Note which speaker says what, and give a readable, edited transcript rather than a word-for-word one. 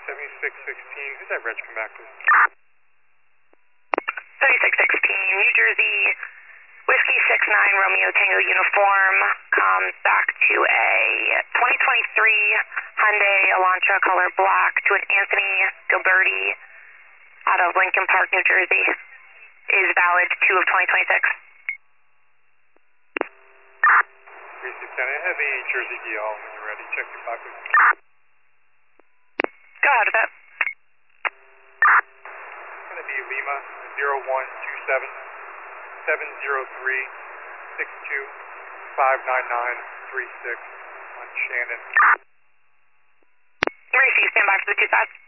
Speaker 1: 7616, who's that reg come back to?
Speaker 2: 7616, New Jersey, Whiskey 69 Romeo Tango uniform, comes back to a 2023 Hyundai Elantra color black to an Anthony Gilberti out of Lincoln Park, New Jersey. Is valid 2 of 2026.
Speaker 1: 3610, I have a Jersey DL when you're ready. Check your pocket.
Speaker 2: Go ahead with that.
Speaker 1: It's going to be Lima 0127 703 62 599 36 on Shannon.
Speaker 2: Maurice, stand by for the 25.